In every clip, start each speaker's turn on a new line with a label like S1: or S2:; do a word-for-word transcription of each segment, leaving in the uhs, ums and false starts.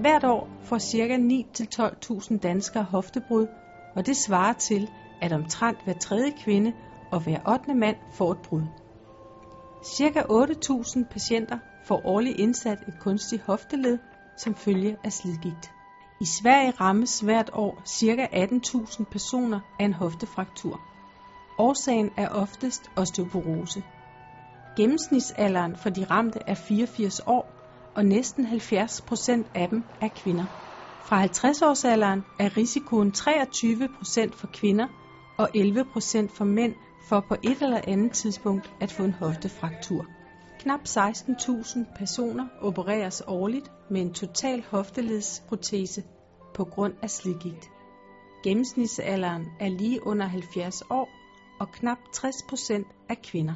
S1: Hvert år får ca. ni til tolv tusind danskere hoftebrud, og det svarer til, at omtrent hver tredje kvinde og hver ottende mand får et brud. Ca. otte tusind patienter får årligt indsat et kunstigt hofteled som følge af slidgigt. I Sverige rammes hvert år ca. atten tusind personer af en hoftefraktur. Årsagen er oftest osteoporose. Gennemsnitsalderen for de ramte er fireogfirs år, og næsten halvfjerds procent af dem er kvinder. Fra halvtreds-årsalderen er risikoen treogtyve procent for kvinder og elleve procent for mænd for på et eller andet tidspunkt at få en hoftefraktur. Knap seksten tusind personer opereres årligt med en total hofteledsprotese på grund af slidgigt. Gennemsnitsalderen er lige under halvfjerds år, og knap tres procent er kvinder.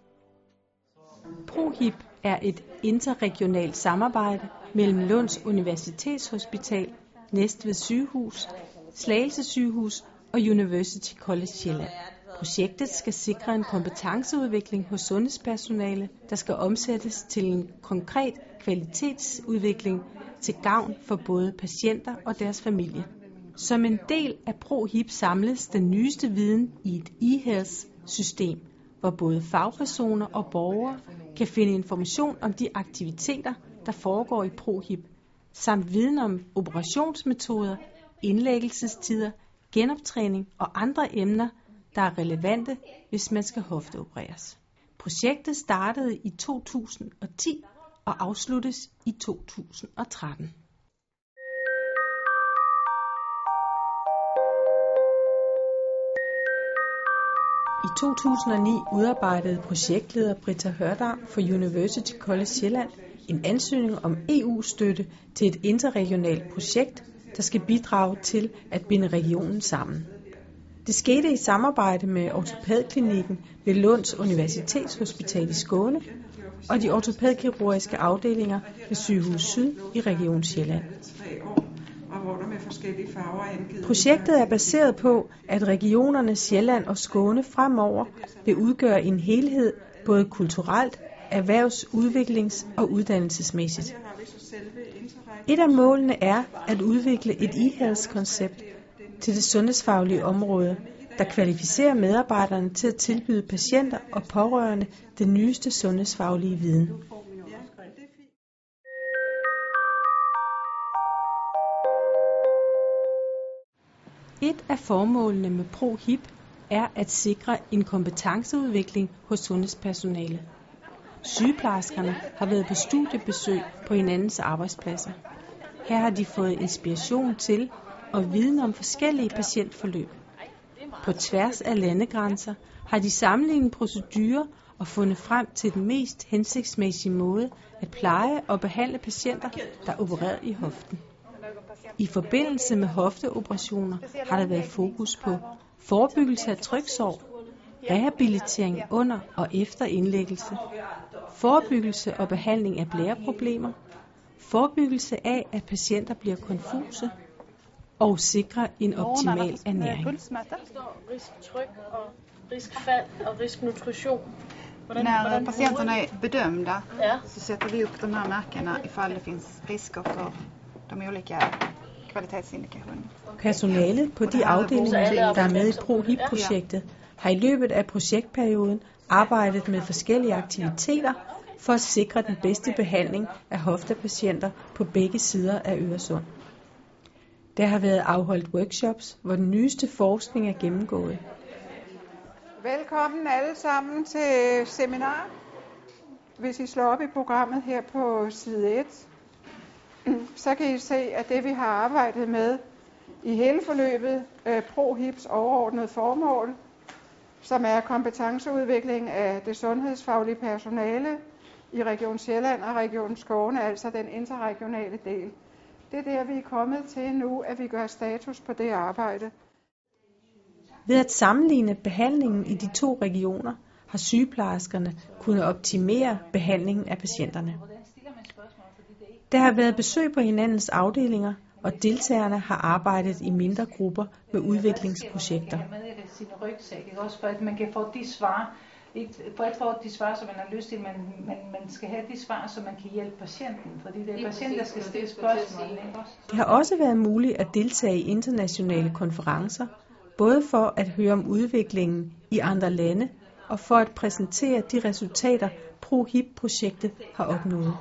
S1: ProHip er et interregionalt samarbejde mellem Lunds Universitetshospital, Næstved Sygehus, Slagelse Sygehus og University College Sjælland. Projektet skal sikre en kompetenceudvikling hos sundhedspersonale, der skal omsættes til en konkret kvalitetsudvikling til gavn for både patienter og deres familie. Som en del af ProHip samles den nyeste viden i et e-health-system, hvor både fagpersoner og borgere kan finde information om de aktiviteter, der foregår i ProHip, samt viden om operationsmetoder, indlæggelsestider, genoptræning og andre emner, der er relevante, hvis man skal hofteopereres. Projektet startede i to tusind og ti og afsluttes i to tusind og tretten. I to tusind og ni udarbejdede projektleder Britta Hørdam for University College Sjælland en ansøgning om E U-støtte til et interregionalt projekt, der skal bidrage til at binde regionen sammen. Det skete i samarbejde med ortopædklinikken ved Lunds Universitetshospital i Skåne og de ortopædkirurgiske afdelinger ved Sygehus Syd i Region Sjælland. Projektet er baseret på, at regionerne Sjælland og Skåne fremover vil udgøre en helhed både kulturelt, erhvervs-, udviklings- og uddannelsesmæssigt. Et af målene er at udvikle et e-health-koncept til det sundhedsfaglige område, der kvalificerer medarbejderne til at tilbyde patienter og pårørende den nyeste sundhedsfaglige viden. Et af formålene med ProHip er at sikre en kompetenceudvikling hos sundhedspersonale. Sygeplejerskerne har været på studiebesøg på hinandens arbejdspladser. Her har de fået inspiration til og viden om forskellige patientforløb. På tværs af landegrænser har de sammenlignet procedurer og fundet frem til den mest hensigtsmæssige måde at pleje og behandle patienter, der er opereret i hoften. I forbindelse med hofteoperationer har der været fokus på forebyggelse af tryksår, rehabilitering under og efter indlæggelse, forebyggelse og behandling af blæreproblemer, forebyggelse af, at patienter bliver konfuse, og sikre en optimal ernæring.
S2: Risktryk og riskfald og risknutrition.
S3: När patienterna är bedömda så sätter vi upp de här märkena ifall det finns risker för de olika kvalitetsindikationerna.
S1: Personalet på de afdelinger, der er med i ProHip-projektet, har i løbet af projektperioden arbejdet med forskellige aktiviteter for at sikre den bedste behandling af hoftepatienter på begge sider af Øresund. Der har været afholdt workshops, hvor den nyeste forskning er gennemgået.
S4: Velkommen alle sammen til seminar. Hvis I slår op i programmet her på side et, så kan I se, at det vi har arbejdet med i hele forløbet, ProHips overordnede formål, som er kompetenceudvikling af det sundhedsfaglige personale i Region Sjælland og Region Skåne, altså den interregionale del. Det er der, vi er kommet til nu, at vi gør status på det arbejde.
S1: Ved at sammenligne behandlingen i de to regioner, har sygeplejerskerne kunnet optimere behandlingen af patienterne. Der har været besøg på hinandens afdelinger, og deltagerne har arbejdet i mindre grupper med udviklingsprojekter.
S5: Også for at man kan få de svar, på et få de svar, som man har lyst til, men, men man skal have de svar, så man kan hjælpe patienten, fordi det er patienten, der skal stille spørgsmål.
S1: Det har også været muligt at deltage i internationale konferencer, både for at høre om udviklingen i andre lande, og for at præsentere de resultater, ProHIP-projektet har opnået.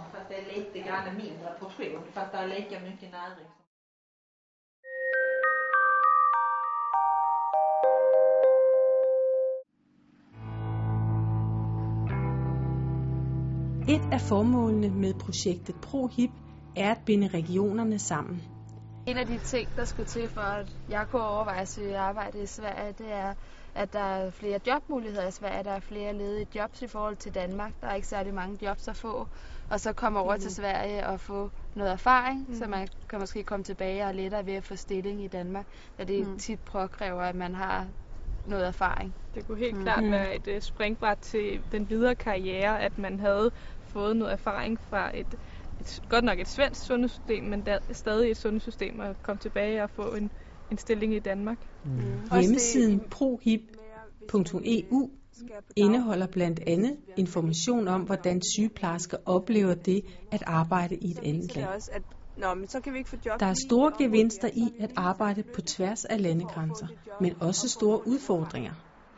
S1: Et af formålene med projektet ProHIP er at binde regionerne sammen.
S6: En af de ting, der skulle til for, at jeg kunne overveje at søge arbejde i Sverige, det er, at der er flere jobmuligheder i Sverige. Der er flere ledige jobs i forhold til Danmark. Der er ikke særlig mange jobs at få. Og så komme over mm. til Sverige og få noget erfaring, mm. så man kan måske komme tilbage og lettere ved at få stilling i Danmark, da det mm. tit påkræver, at man har noget erfaring.
S2: Det kunne helt mm. klart være et uh, springbræt til den videre karriere, at man havde fået noget erfaring fra et, et godt nok et svensk sundhedssystem, men der, stadig et sundhedssystem, og komme tilbage og få en, en stilling i Danmark.
S1: Mm. Hjemmesiden prohip punktum e u indeholder blandt andet information om, hvordan sygeplejersker oplever det at arbejde i et andet land.
S7: Nå, men så kan vi ikke få job.
S1: Der er store gevinster i at arbejde på tværs af landegrænser, men også store udfordringer.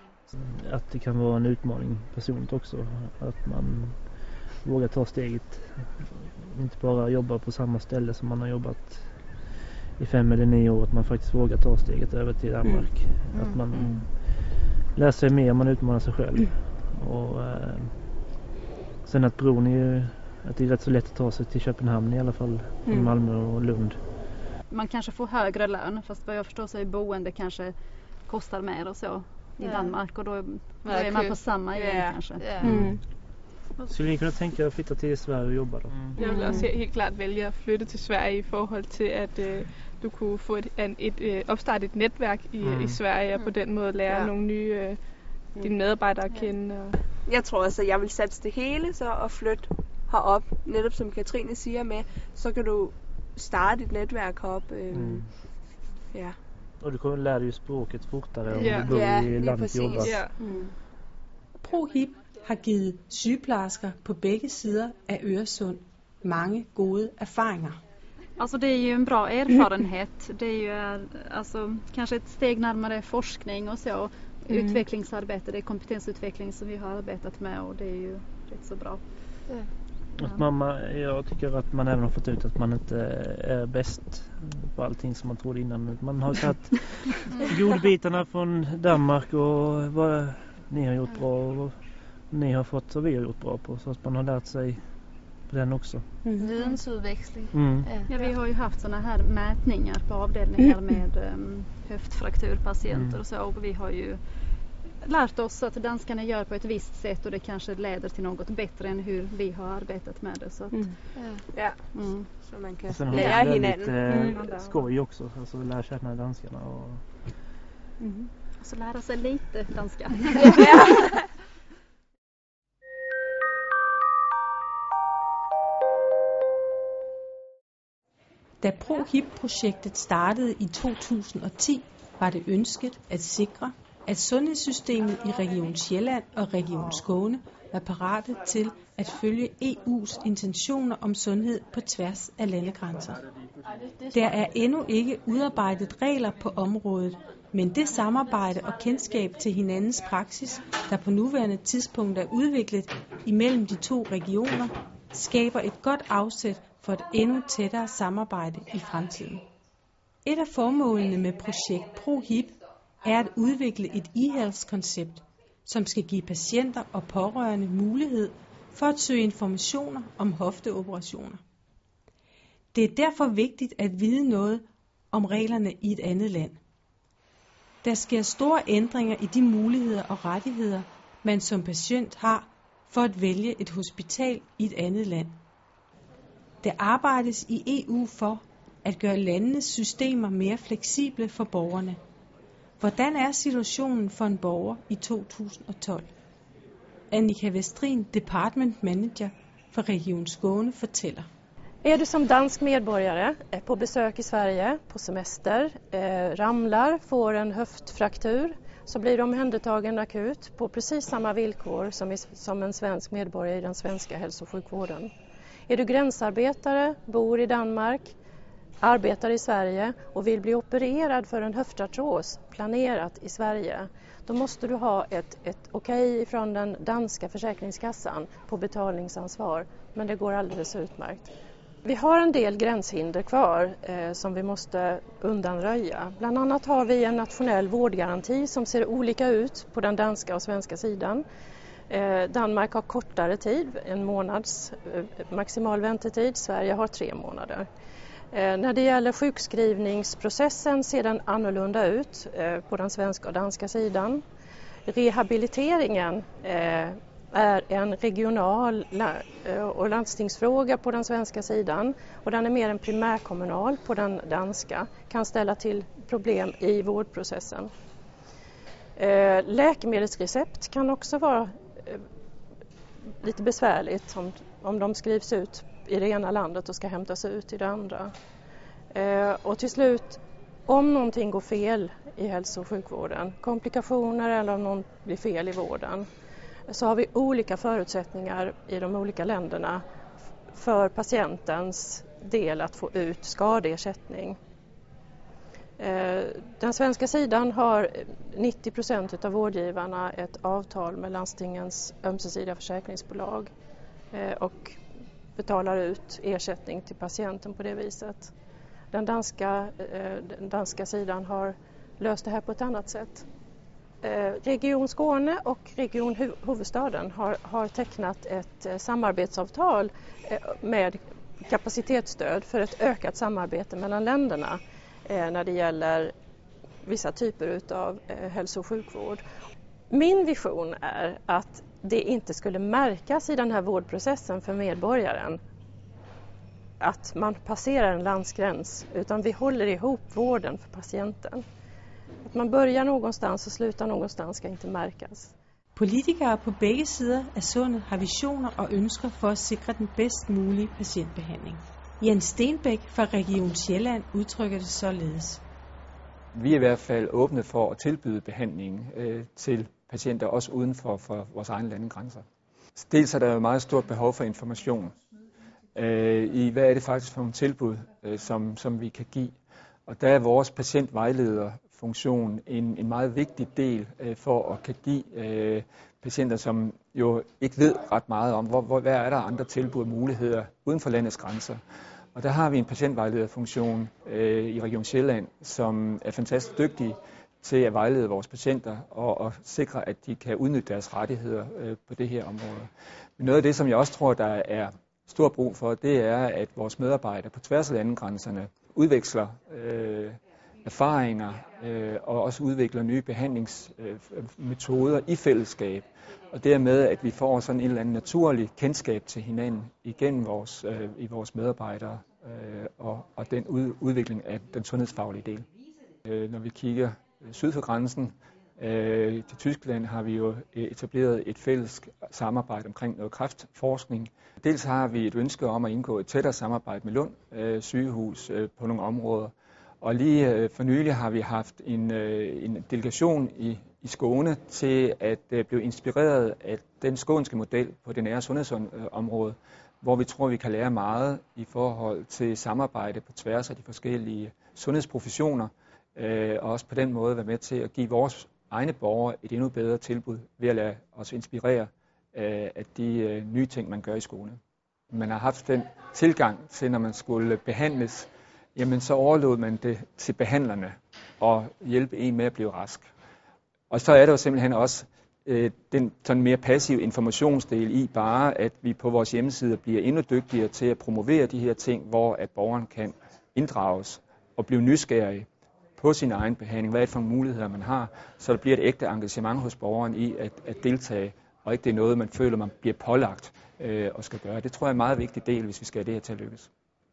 S8: Att det kan vara en utmaning personligt också, att man vågar ta steget, inte bara jobba på samma ställe som man har jobbat i fem eller nio år, att man faktiskt vågar ta steget över till Danmark. Mm. Att man mm. lär sig mer, man utmanar sig själv. Mm. Och eh, sen att bron är ju, att det är rätt så lätt att ta sig till Köpenhamn i alla fall, mm. i Malmö och Lund.
S9: Man kanske får högre lön, fast vad jag förstår så är boende kanske kostar mer och så i yeah. Danmark, och då, då är man på samma igen yeah. kanske. Yeah. Mm.
S8: Skulle ni kunna tänka att flytta till Sverige och jobba då?
S2: Mm. Jeg vil også helt klart vælge at flytte til Sverige i forhold til, at øh, du kunne få et, et, et, et opstarte et netværk i, mm. i Sverige, og på den måde lære ja. nogle nye øh, dine medarbejdere at kende. Og...
S7: Jeg tror altså, at jeg vil satse det hele så og flytte herop, netop som Katrine siger med, så kan du starte et netværk herop. Øh, mm. Ja.
S8: Och du kommer lära dig språket fortare om ja. du bor ja, i landet jobbar.
S1: Ja. Mm. ProHIP har givet sygeplejersker på begge sider af Øresund mange gode erfaringer.
S9: Alltså det är ju en bra erfarenhet. Det är ju alltså kanske ett steg närmare forskning och så. Mm. Utvecklingsarbete, det är kompetensutveckling som vi har arbetat med, och det är ju rätt så bra. Ja.
S8: Att mamma, jag tycker att man även har fått ut att man inte är bäst på allting som man trodde innan. Man har tagit godbitarna från Danmark och vad ni har gjort bra och ni har fått och vi har gjort bra på, så att man har lärt sig på den också.
S6: Mm. Vidensutväxling.
S8: Mm.
S9: Ja, vi har ju haft såna här mätningar på avdelningar med um, höftfrakturpatienter mm. och så, och vi har ju lärt oss att danskarna gör på ett visst sätt, och det kanske leder till något bättre än hur vi har arbetat med det. Så att,
S7: mm. ja. Mm. Så man kan
S8: sen lära hinanden. Mm. Skoj också, alltså lära känna danskarna. Och...
S9: Mm. Och så lära sig lite danska.
S1: Da ProHIP-projektet startede i to tusind og ti, var det ønsket at sikre, at sundhedssystemet i Region Sjælland og Region Skåne var parate til at følge E U's intentioner om sundhed på tværs af landegrænser. Der er endnu ikke udarbejdet regler på området, men det samarbejde og kendskab til hinandens praksis, der på nuværende tidspunkt er udviklet imellem de to regioner, skaber et godt afsæt for et endnu tættere samarbejde i fremtiden. Et af formålene med projekt ProHIP er at udvikle et e-health-koncept, som skal give patienter og pårørende mulighed for at søge informationer om hofteoperationer. Det er derfor vigtigt at vide noget om reglerne i et andet land. Der sker store ændringer i de muligheder og rettigheder, man som patient har for at vælge et hospital i et andet land. Der arbejdes i E U for at gøre landenes systemer mere fleksible for borgerne. Hvordan er situationen for en borger i to tusind og tolv? Annika Westrin, Department Manager for Region Skåne, fortæller.
S10: Är du som dansk medborgare på besök i Sverige på semester, eh, ramlar, får en höftfraktur så blir du omhändertagen akut på precis samma villkor som, i, som en svensk medborgare i den svenska hälso- och sjukvården. Är du gränsarbetare, bor i Danmark, arbetar i Sverige och vill bli opererad för en höftartros planerat i Sverige, då måste du ha ett, ett okej från den danska försäkringskassan på betalningsansvar, men det går alldeles utmärkt. Vi har en del gränshinder kvar eh, som vi måste undanröja. Bland annat har vi en nationell vårdgaranti som ser olika ut på den danska och svenska sidan. Eh, Danmark har kortare tid, en månads eh, maximal väntetid, Sverige har tre månader. Eh, när det gäller sjukskrivningsprocessen ser den annorlunda ut eh, på den svenska och danska sidan. Rehabiliteringen eh, är en regional och landstingsfråga på den svenska sidan och den är mer en primärkommunal på den danska, kan ställa till problem i vårdprocessen. Läkemedelsrecept kan också vara lite besvärligt om, om de skrivs ut i det ena landet och ska hämtas ut i det andra. Och till slut, om någonting går fel i hälso- och sjukvården, komplikationer eller om någon blir fel i vården, så har vi olika förutsättningar i de olika länderna för patientens del att få ut skadeersättning. Den svenska sidan har nittio procent av vårdgivarna ett avtal med landstingens ömsesidiga försäkringsbolag och betalar ut ersättning till patienten på det viset. Den danska, den danska sidan har löst det här på ett annat sätt. Region Skåne och Region Huvudstaden har, har tecknat ett samarbetsavtal med kapacitetsstöd för ett ökat samarbete mellan länderna när det gäller vissa typer av hälso- och sjukvård. Min vision är att det inte skulle märkas i den här vårdprocessen för medborgaren att man passerar en landsgräns, utan vi håller ihop vården för patienten. Att man börjar någonstans och slutar någonstans ska inte märkas.
S1: Politikere på begge sider af sundet har visioner og ønsker for at sikre den bedst mulige patientbehandling. Jens Stenbæk fra Region Sjælland udtrykker det således.
S11: Vi er i hvert fald åbne for at tilbyde behandling øh, til patienter, også uden for, for vores egne landegrænser. Dels er der jo meget stort behov for information øh, i, hvad er det faktisk for nogle tilbud, øh, som, som vi kan give. Og der er vores patientvejlederfunktion en, en meget vigtig del øh, for at kan give øh, patienter, som jo ikke ved ret meget om, hvor, hvor, hvad er der andre tilbud og muligheder uden for landets grænser. Og der har vi en patientvejlederfunktion øh, i Region Sjælland, som er fantastisk dygtig til at vejlede vores patienter og, og sikre, at de kan udnytte deres rettigheder øh, på det her område. Men noget af det, som jeg også tror, der er stor brug for, det er, at vores medarbejdere på tværs af landegrænserne udveksler øh, erfaringer øh, og også udvikler nye behandlingsmetoder øh, i fællesskab. Og dermed, at vi får sådan en eller anden naturlig kendskab til hinanden igennem vores, øh, i vores medarbejdere øh, og, og den ud, udvikling af den sundhedsfaglige del. Øh, når vi kigger syd for grænsen øh, til Tyskland, har vi jo etableret et fælles samarbejde omkring noget kræftforskning. Dels har vi et ønske om at indgå et tættere samarbejde med Lund øh, sygehus øh, på nogle områder. Og lige øh, for nylig har vi haft en, øh, en delegation i, i Skåne til at øh, blive inspireret af den skånske model på det nære sundhedsområde, hvor vi tror, vi kan lære meget i forhold til samarbejde på tværs af de forskellige sundhedsprofessioner, øh, og også på den måde være med til at give vores egne borgere et endnu bedre tilbud ved at lade os inspirere øh, af de øh, nye ting, man gør i Skåne. Man har haft den tilgang til, når man skulle behandles, jamen så overlod man det til behandlerne og hjælpe en med at blive rask. Og så er der jo simpelthen også øh, den sådan mere passive informationsdel i bare, at vi på vores hjemmeside bliver endnu dygtigere til at promovere de her ting, hvor at borgeren kan inddrages og blive nysgerrig på sin egen behandling. Hvad er det for nogle muligheder, man har? Så der bliver et ægte engagement hos borgeren i at, at deltage, og ikke det er noget, man føler, man bliver pålagt øh, og skal gøre. Det tror jeg er en meget vigtig del, hvis vi skal have det her til at lykkes.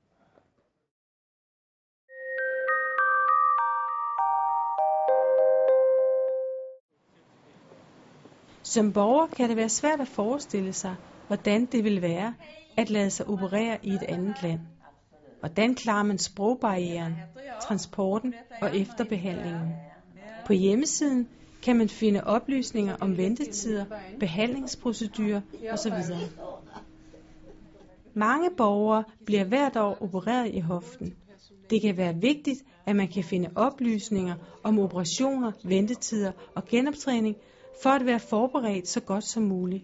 S1: Som borger kan det være svært at forestille sig, hvordan det vil være at lade sig operere i et andet land. Hvordan klarer man sprogbarrieren, transporten og efterbehandlingen? På hjemmesiden kan man finde oplysninger om ventetider, behandlingsprocedurer osv. Mange borgere bliver hvert år opereret i hoften. Det kan være vigtigt, at man kan finde oplysninger om operationer, ventetider og genoptræning, for at være forberedt så godt som muligt.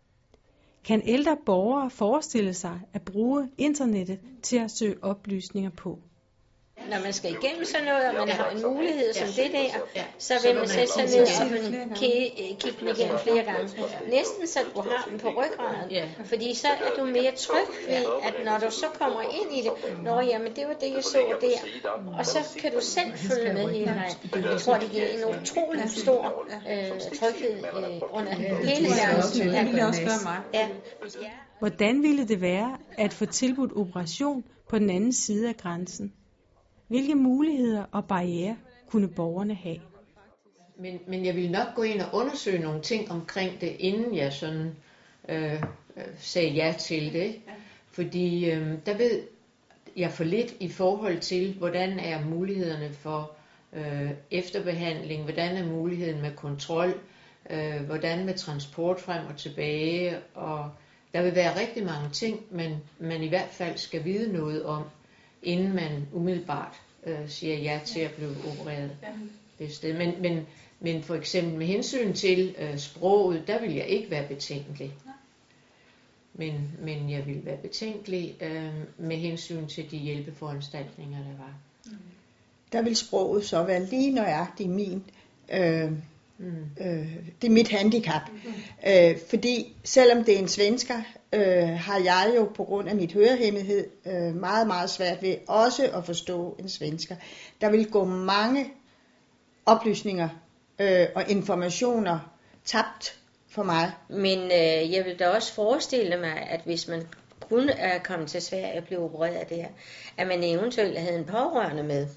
S1: Kan ældre borgere forestille sig at bruge internettet til at søge oplysninger på?
S12: Når man skal igennem sådan noget, og man har en mulighed som det der, så vil man sætte sig ned og kigge dem igennem flere gange. Næsten så du har dem på ryggraden, fordi så er du mere tryg ved, at når du så kommer ind i det, nå jamen det var det, jeg så der, og så kan du selv følge med hele vejen. Jeg tror, det giver en utrolig stor øh, tryghed øh, under hele seancen.
S1: Det ville også gøre mig.
S12: Ja.
S1: Hvordan ville det være at få tilbudt operation på den anden side af grænsen? Hvilke muligheder og barrierer kunne borgerne have?
S13: Men, men jeg ville nok gå ind og undersøge nogle ting omkring det, inden jeg sådan øh, sagde ja til det. Fordi øh, der ved jeg for lidt i forhold til, hvordan er mulighederne for øh, efterbehandling, hvordan er muligheden med kontrol, øh, hvordan med transport frem og tilbage. Og der vil være rigtig mange ting, men man i hvert fald skal vide noget om, inden man umiddelbart øh, siger ja til at blive opereret det sted. Men, men, men for eksempel med hensyn til øh, sproget, der vil jeg ikke være betænkelig. Men, men jeg vil være betænkelig øh, med hensyn til de hjælpeforanstaltninger, der var.
S14: Der vil sproget så være lige nøjagtigt min. Øh, mm. øh, det er mit handicap. Mm. Øh, fordi selvom det er en svensker, øh, har jeg jo på grund af mit hørehæmmethed øh, meget, meget svært ved også at forstå en svensker. Der vil gå mange oplysninger øh, og informationer tabt for mig.
S12: Men øh, jeg vil da også forestille mig, at hvis man kunne er kommet til Sverige og blive opereret der, at man eventuelt havde en pårørende med.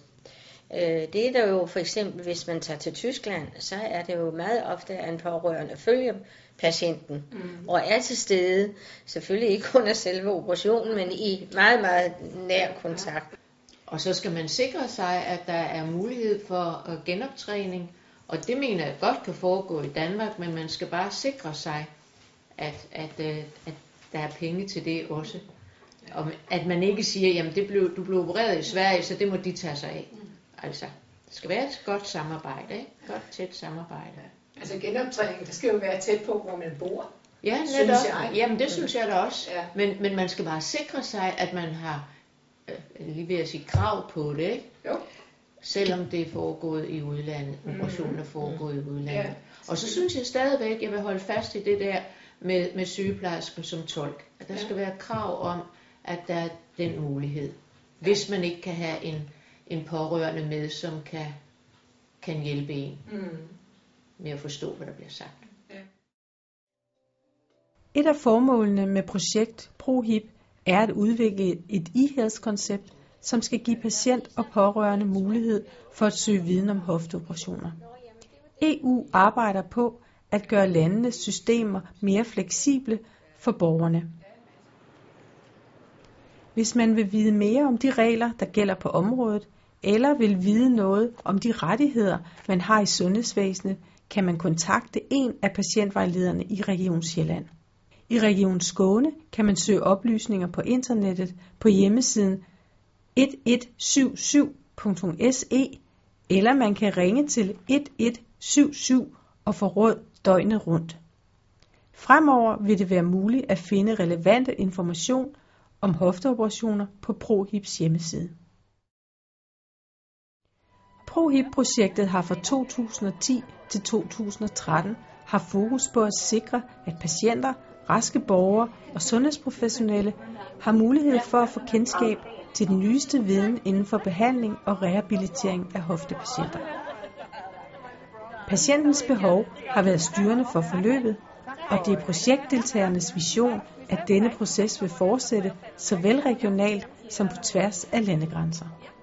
S12: Det er der jo for eksempel, hvis man tager til Tyskland, så er det jo meget ofte, at en pårørende følger patienten mm. og er til stede, selvfølgelig ikke under selve operationen, men i meget, meget nær kontakt.
S13: Og så skal man sikre sig, at der er mulighed for genoptræning, og det mener jeg godt kan foregå i Danmark, men man skal bare sikre sig, at, at, at der er penge til det også. Og at man ikke siger, jamen det blev, du blev opereret i Sverige, så det må de tage sig af. Altså, det skal være et godt samarbejde, ikke? Godt tæt samarbejde.
S15: Altså genoptræning, det skal jo være tæt på, hvor man bor.
S13: Ja, netop. Jamen det synes jeg da også. Ja. Men, men man skal bare sikre sig, at man har, øh, lige ved at sige, krav på det, ikke?
S15: Jo.
S13: Selvom det er foregået i udlandet, operationen er foregået i udlandet. Ja. Og så synes jeg stadigvæk, jeg vil holde fast i det der med, med sygeplejersken som tolk. At der ja. skal være krav om, at der er den mulighed. Hvis man ikke kan have en en pårørende med, som kan, kan hjælpe en mm. med at forstå, hvad der bliver sagt. Ja.
S1: Et af formålene med projekt ProHip er at udvikle et e-health-koncept, som skal give patient og pårørende mulighed for at søge viden om hofteoperationer. E U arbejder på at gøre landenes systemer mere fleksible for borgerne. Hvis man vil vide mere om de regler, der gælder på området, eller vil vide noget om de rettigheder, man har i sundhedsvæsenet, kan man kontakte en af patientvejlederne i Region Sjælland. I Region Skåne kan man søge oplysninger på internettet på hjemmesiden et et syv syv punktum s e, eller man kan ringe til et et syv syv og få råd døgnet rundt. Fremover vil det være muligt at finde relevante information om hofteoperationer på ProHips hjemmeside. ProHip-projektet har fra to tusind og ti til to tusind og tretten haft fokus på at sikre, at patienter, raske borgere og sundhedsprofessionelle har mulighed for at få kendskab til den nyeste viden inden for behandling og rehabilitering af hoftepatienter. Patientens behov har været styrende for forløbet, og det er projektdeltagernes vision, at denne proces vil fortsætte såvel regionalt som på tværs af landegrænser.